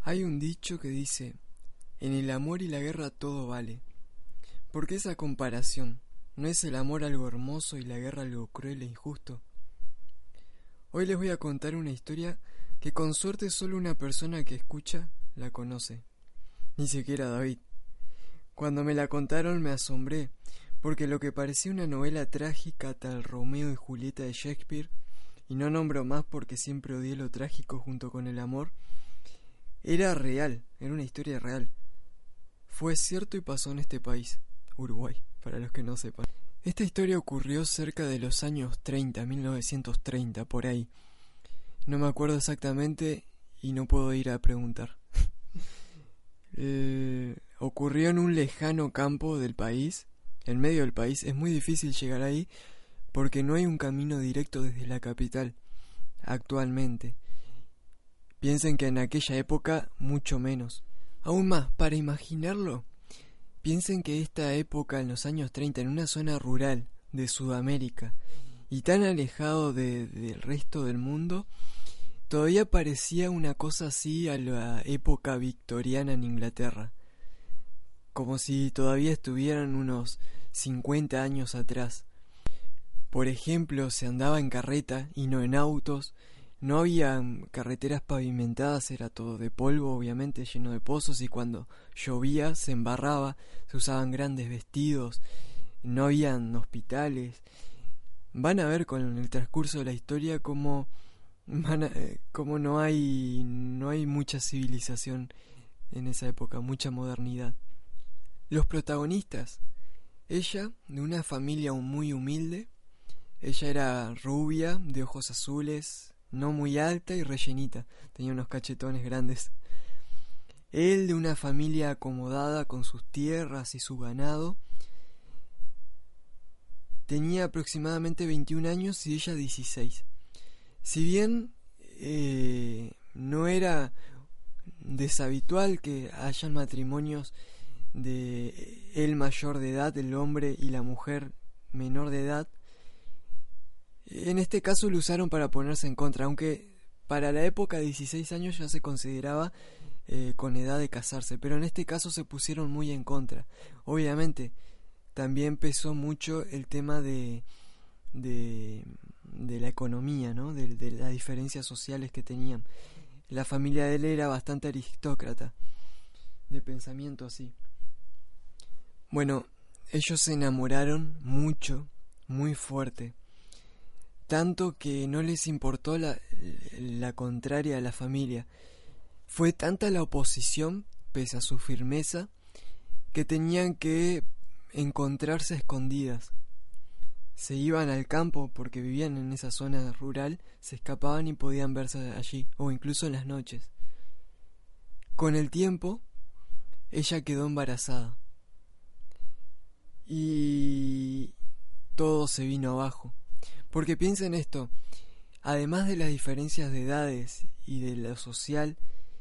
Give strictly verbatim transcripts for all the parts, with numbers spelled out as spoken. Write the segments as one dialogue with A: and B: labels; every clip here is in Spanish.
A: Hay un dicho que dice, en el amor y la guerra todo vale. ¿Por qué esa comparación? ¿No es el amor algo hermoso y la guerra algo cruel e injusto? Hoy les voy a contar una historia que con suerte solo una persona que escucha la conoce. Ni siquiera David. Cuando me la contaron me asombré, porque lo que parecía una novela trágica tal Romeo y Julieta de Shakespeare, y no nombro más porque siempre odié lo trágico junto con el amor, era real, era una historia real. Fue cierto y pasó en este país, Uruguay, para los que no sepan. Esta historia ocurrió cerca de los años treinta, mil novecientos treinta, por ahí. No me acuerdo exactamente y no puedo ir a preguntar. eh, ocurrió en un lejano campo del país, en medio del país. Es muy difícil llegar ahí porque no hay un camino directo desde la capital, actualmente. Piensen que en aquella época mucho menos. Aún más, para imaginarlo, piensen que esta época en los años treinta, en una zona rural de Sudamérica y tan alejado de, del resto del mundo, todavía parecía una cosa así a la época victoriana en Inglaterra, como si todavía estuvieran unos cincuenta años atrás. Por ejemplo, se andaba en carreta y no en autos. No había carreteras pavimentadas, era todo de polvo, obviamente, lleno de pozos, y cuando llovía se embarraba, se usaban grandes vestidos, no habían hospitales. Van a ver con el transcurso de la historia cómo, van a, cómo no hay, no hay mucha civilización en esa época, mucha modernidad. Los protagonistas, ella de una familia muy humilde, ella era rubia, de ojos azules, no muy alta y rellenita, tenía unos cachetones grandes. Él de una familia acomodada con sus tierras y su ganado. Tenía aproximadamente veintiún años y ella dieciséis. Si bien eh, no era deshabitual que hayan matrimonios de él mayor de edad, el hombre, y la mujer menor de edad, en este caso lo usaron para ponerse en contra, aunque para la época dieciséis años ya se consideraba eh, con edad de casarse, pero en este caso se pusieron muy en contra. Obviamente también pesó mucho el tema de, de, de la economía, ¿no? de, de las diferencias sociales que tenían. La familia de él era bastante aristócrata, de pensamiento así. Bueno, ellos se enamoraron mucho, muy fuerte. Tanto que no les importó la, la contraria a la familia. Fue tanta la oposición, pese a su firmeza, que tenían que encontrarse escondidas. Se iban al campo porque vivían en esa zona rural, se escapaban y podían verse allí, o incluso en las noches. Con el tiempo, ella quedó embarazada. Y todo se vino abajo. Porque piensen esto, además de las diferencias de edades y de lo social,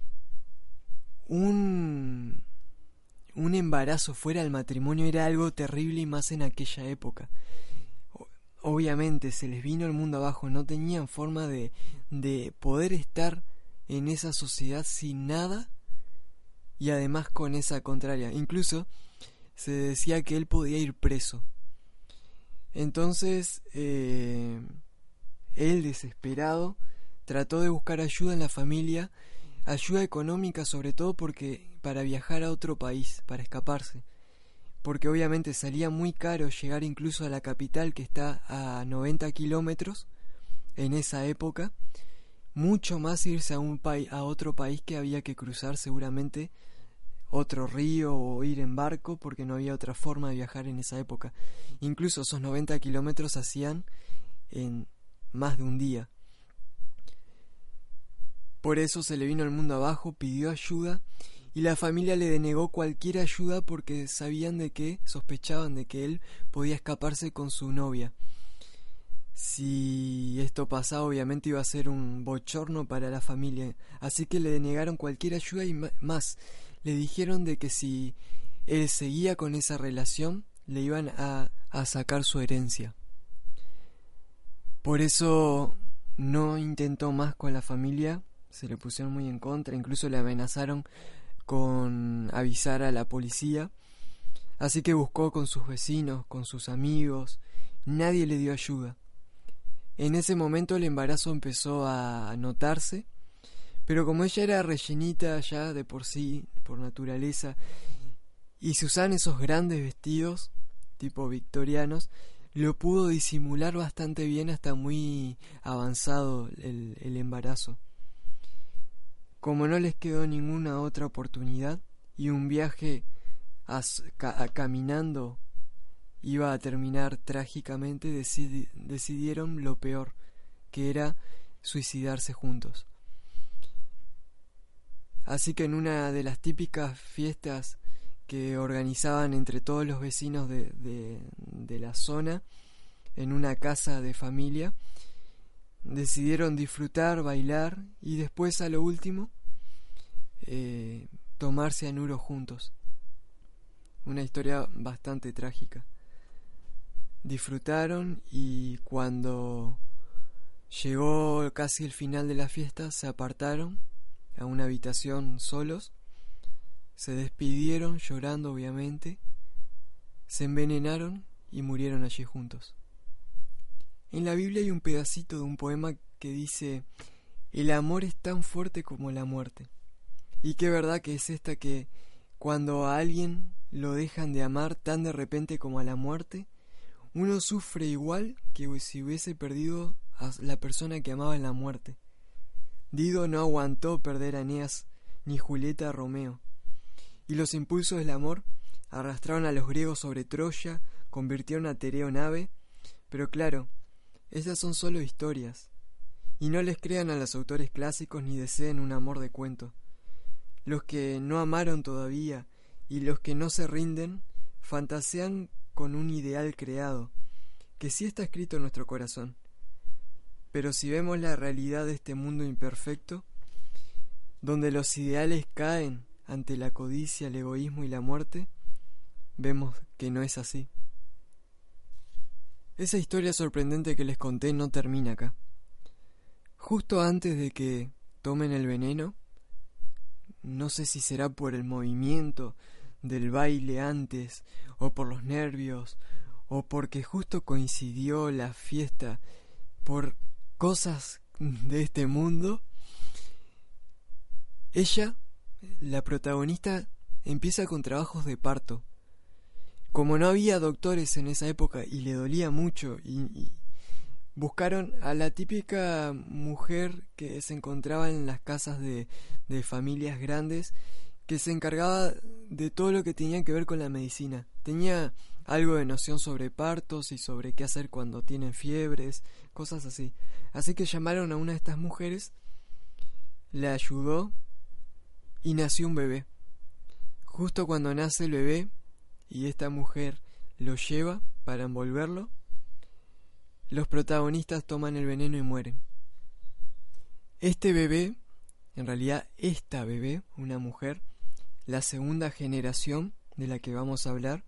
A: un, un embarazo fuera del matrimonio era algo terrible, y más en aquella época. Obviamente se les vino el mundo abajo, no tenían forma de, de poder estar en esa sociedad sin nada y además con esa contraria. Incluso se decía que él podía ir preso. Entonces, eh, él desesperado trató de buscar ayuda en la familia, ayuda económica sobre todo porque para viajar a otro país, para escaparse, porque obviamente salía muy caro llegar incluso a la capital, que está a noventa kilómetros en esa época, mucho más irse a un país, a otro país que había que cruzar seguramente otro río o ir en barco, porque no había otra forma de viajar en esa época. Incluso esos noventa kilómetros se hacían en más de un día. Por eso se le vino el mundo abajo, pidió ayuda y la familia le denegó cualquier ayuda porque sabían de que, sospechaban de que él podía escaparse con su novia. Si esto pasaba, obviamente iba a ser un bochorno para la familia, así que le denegaron cualquier ayuda y más. Le dijeron de que si él seguía con esa relación, le iban a, a sacar su herencia. Por eso no intentó más con la familia, se le pusieron muy en contra, incluso le amenazaron con avisar a la policía. Así que buscó con sus vecinos, con sus amigos, nadie le dio ayuda. En ese momento el embarazo empezó a notarse, pero como ella era rellenita ya de por sí, por naturaleza, y se usaban esos grandes vestidos, tipo victorianos, lo pudo disimular bastante bien hasta muy avanzado el, el embarazo. Como no les quedó ninguna otra oportunidad y un viaje a, a, a caminando iba a terminar trágicamente, decidi, decidieron lo peor, que era suicidarse juntos. Así que en una de las típicas fiestas que organizaban entre todos los vecinos de, de, de la zona, en una casa de familia, decidieron disfrutar, bailar y después, a lo último, eh, tomar cianuro juntos. Una historia bastante trágica. Disfrutaron y cuando llegó casi el final de la fiesta se apartaron a una habitación solos, se despidieron llorando obviamente, se envenenaron y murieron allí juntos. En la Biblia hay un pedacito de un poema que dice: el amor es tan fuerte como la muerte. Y qué verdad que es esta, que cuando a alguien lo dejan de amar tan de repente como a la muerte, uno sufre igual que si hubiese perdido a la persona que amaba en la muerte. Dido no aguantó perder a Eneas, ni Julieta a Romeo. Y los impulsos del amor arrastraron a los griegos sobre Troya, convirtieron a Tereo en ave. Pero claro, esas son solo historias. Y no les crean a los autores clásicos ni deseen un amor de cuento. Los que no amaron todavía y los que no se rinden fantasean con un ideal creado, que sí está escrito en nuestro corazón. Pero si vemos la realidad de este mundo imperfecto, donde los ideales caen ante la codicia, el egoísmo y la muerte, vemos que no es así. Esa historia sorprendente que les conté no termina acá. Justo antes de que tomen el veneno, no sé si será por el movimiento del baile antes, o por los nervios, o porque justo coincidió la fiesta, por cosas de este mundo, ella, la protagonista, empieza con trabajos de parto. Como no había doctores en esa época y le dolía mucho, y, y buscaron a la típica mujer que se encontraba en las casas de, de familias grandes, que se encargaba de todo lo que tenía que ver con la medicina. Tenía algo de noción sobre partos y sobre qué hacer cuando tienen fiebres, cosas así. Así que llamaron a una de estas mujeres, la ayudó y nació un bebé. Justo cuando nace el bebé y esta mujer lo lleva para envolverlo, los protagonistas toman el veneno y mueren. Este bebé, en realidad esta bebé, una mujer, la segunda generación de la que vamos a hablar,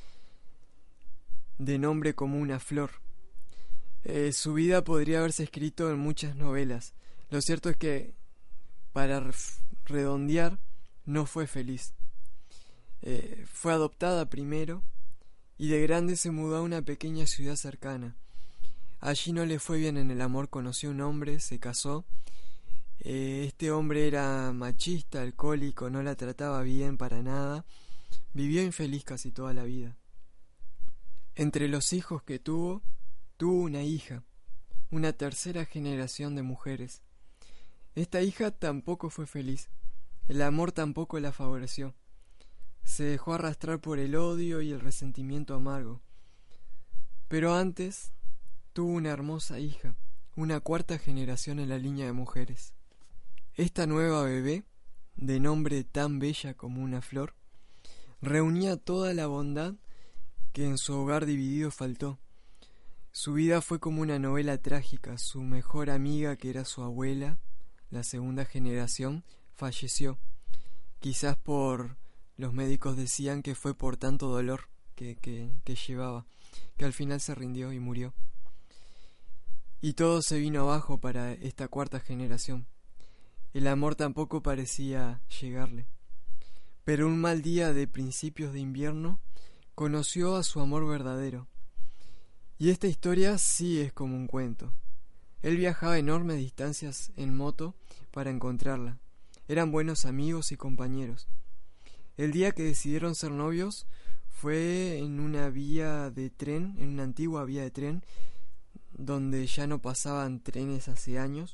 A: de nombre como una flor. Eh, su vida podría haberse escrito en muchas novelas. Lo cierto es que, para redondear, no fue feliz. Eh, fue adoptada primero y de grande se mudó a una pequeña ciudad cercana. Allí no le fue bien en el amor, conoció un hombre, se casó. Eh, este hombre era machista, alcohólico, no la trataba bien para nada. Vivió infeliz casi toda la vida. Entre los hijos que tuvo, tuvo una hija, una tercera generación de mujeres. Esta hija tampoco fue feliz. El amor tampoco la favoreció. Se dejó arrastrar por el odio y el resentimiento amargo. Pero antes tuvo una hermosa hija, una cuarta generación en la línea de mujeres. Esta nueva bebé, de nombre tan bella como una flor, reunía toda la bondad que en su hogar dividido faltó. Su vida fue como una novela trágica. Su mejor amiga, que era su abuela, la segunda generación, falleció. Quizás por... los médicos decían que fue por tanto dolor que, que, que llevaba, que al final se rindió y murió. Y todo se vino abajo para esta cuarta generación. El amor tampoco parecía llegarle. Pero un mal día de principios de invierno conoció a su amor verdadero. Y esta historia sí es como un cuento. Él viajaba enormes distancias en moto para encontrarla. Eran buenos amigos y compañeros. El día que decidieron ser novios fue en una vía de tren, en una antigua vía de tren, donde ya no pasaban trenes hace años.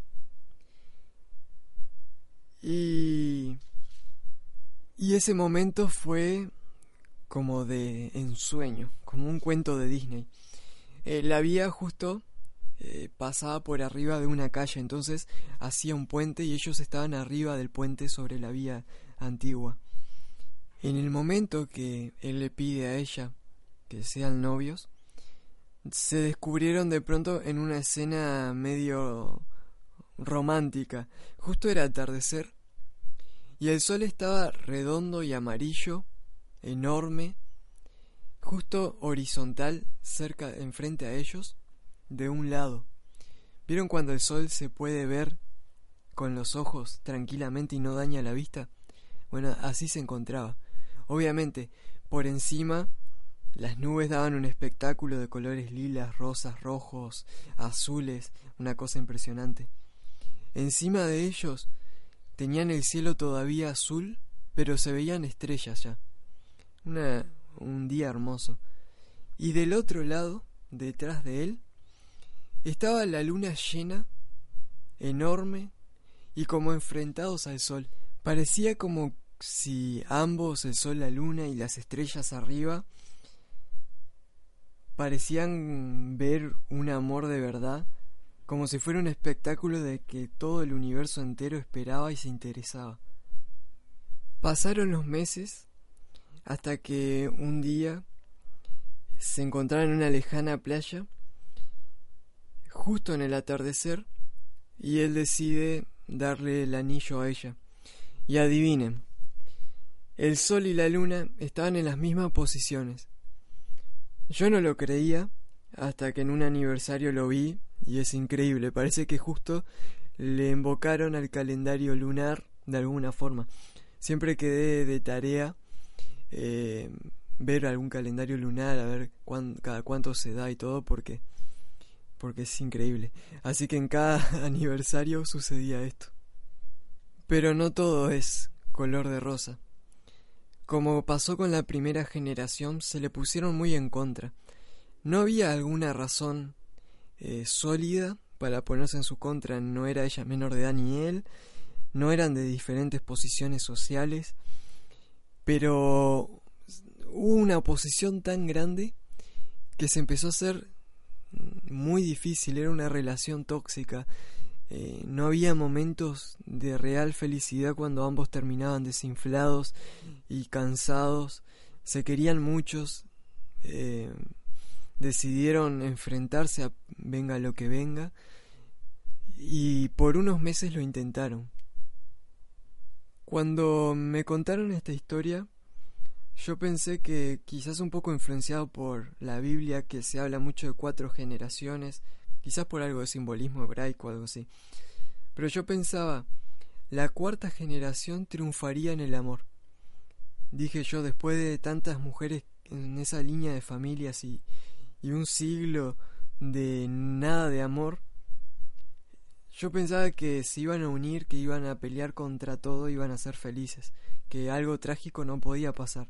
A: Y, y ese momento fue como de ensueño, como un cuento de Disney. Eh, la vía justo eh, pasaba por arriba de una calle, entonces hacía un puente y ellos estaban arriba del puente sobre la vía antigua. En el momento que él le pide a ella que sean novios, se descubrieron de pronto en una escena medio romántica. Justo era atardecer y el sol estaba redondo y amarillo, enorme, justo horizontal, cerca, enfrente a ellos, de un lado. ¿Vieron cuando el sol se puede ver con los ojos tranquilamente y no daña la vista? Bueno, así se encontraba. Obviamente, por encima, las nubes daban un espectáculo de colores lilas, rosas, rojos, azules, una cosa impresionante. Encima de ellos tenían el cielo todavía azul, pero se veían estrellas ya. Una, un día hermoso. Y del otro lado, detrás de él, estaba la luna llena, enorme, y como enfrentados al sol. Parecía como si ambos, el sol, la luna y las estrellas arriba, parecían ver un amor de verdad, como si fuera un espectáculo de que todo el universo entero esperaba y se interesaba. Pasaron los meses hasta que un día se encontraron en una lejana playa, justo en el atardecer, y él decide darle el anillo a ella. Y adivinen, el sol y la luna estaban en las mismas posiciones. Yo no lo creía hasta que en un aniversario lo vi y es increíble. Parece que justo le invocaron al calendario lunar de alguna forma. Siempre quedé de tarea eh, ver algún calendario lunar, a ver cuán, cada cuánto se da y todo, porque, porque es increíble. Así que en cada aniversario sucedía esto. Pero no todo es color de rosa. Como pasó con la primera generación, se le pusieron muy en contra. No había alguna razón eh, sólida para ponerse en su contra. No era ella menor de edad ni él. No eran de diferentes posiciones sociales. Pero hubo una oposición tan grande que se empezó a hacer muy difícil. Era una relación tóxica. Eh, no había momentos de real felicidad cuando ambos terminaban desinflados y cansados. Se querían muchos, eh, decidieron enfrentarse a venga lo que venga, y por unos meses lo intentaron. Cuando me contaron esta historia, yo pensé que quizás un poco influenciado por la Biblia, que se habla mucho de cuatro generaciones, quizás por algo de simbolismo hebraico o algo así. Pero yo pensaba, la cuarta generación triunfaría en el amor. Dije yo, después de tantas mujeres en esa línea de familias y, y un siglo de nada de amor, yo pensaba que se iban a unir, que iban a pelear contra todo, iban a ser felices, que algo trágico no podía pasar.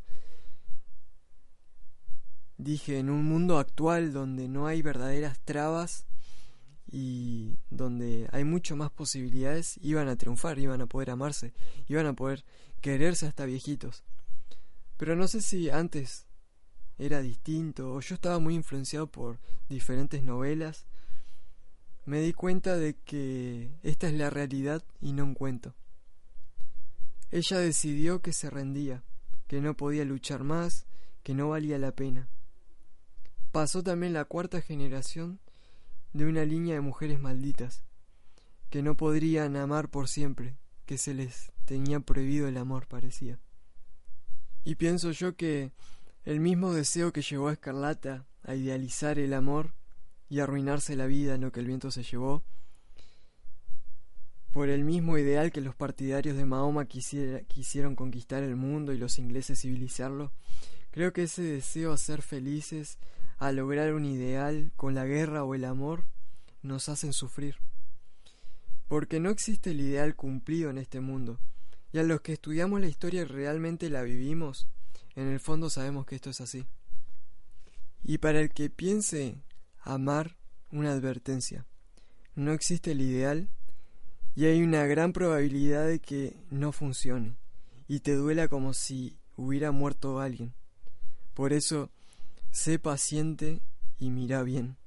A: Dije, en un mundo actual donde no hay verdaderas trabas y donde hay mucho más posibilidades, iban a triunfar, iban a poder amarse, iban a poder quererse hasta viejitos. Pero no sé si antes era distinto o yo estaba muy influenciado por diferentes novelas. Me di cuenta de que esta es la realidad y no un cuento. Ella decidió que se rendía, que no podía luchar más, que no valía la pena. Pasó también la cuarta generación de una línea de mujeres malditas, que no podrían amar por siempre, que se les tenía prohibido el amor, parecía. Y pienso yo que el mismo deseo que llevó a Escarlata a idealizar el amor y a arruinarse la vida en lo que el viento se llevó, por el mismo ideal que los partidarios de Mahoma quisiera, quisieron conquistar el mundo y los ingleses civilizarlo, creo que ese deseo a ser felices, a lograr un ideal con la guerra o el amor, nos hacen sufrir. Porque no existe el ideal cumplido en este mundo, y a los que estudiamos la historia y realmente la vivimos, en el fondo sabemos que esto es así. Y para el que piense amar, una advertencia: no existe el ideal y hay una gran probabilidad de que no funcione y te duela como si hubiera muerto alguien. Por eso, sé paciente y mira bien.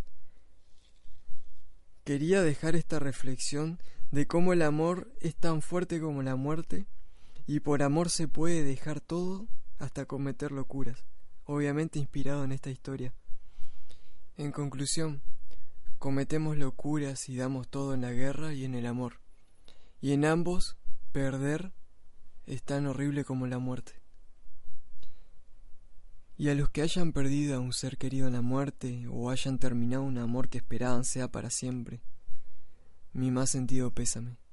A: Quería dejar esta reflexión de cómo el amor es tan fuerte como la muerte, y por amor se puede dejar todo hasta cometer locuras, obviamente inspirado en esta historia. En conclusión, cometemos locuras y damos todo en la guerra y en el amor, y en ambos perder es tan horrible como la muerte. Y a los que hayan perdido a un ser querido en la muerte o hayan terminado un amor que esperaban sea para siempre, mi más sentido pésame.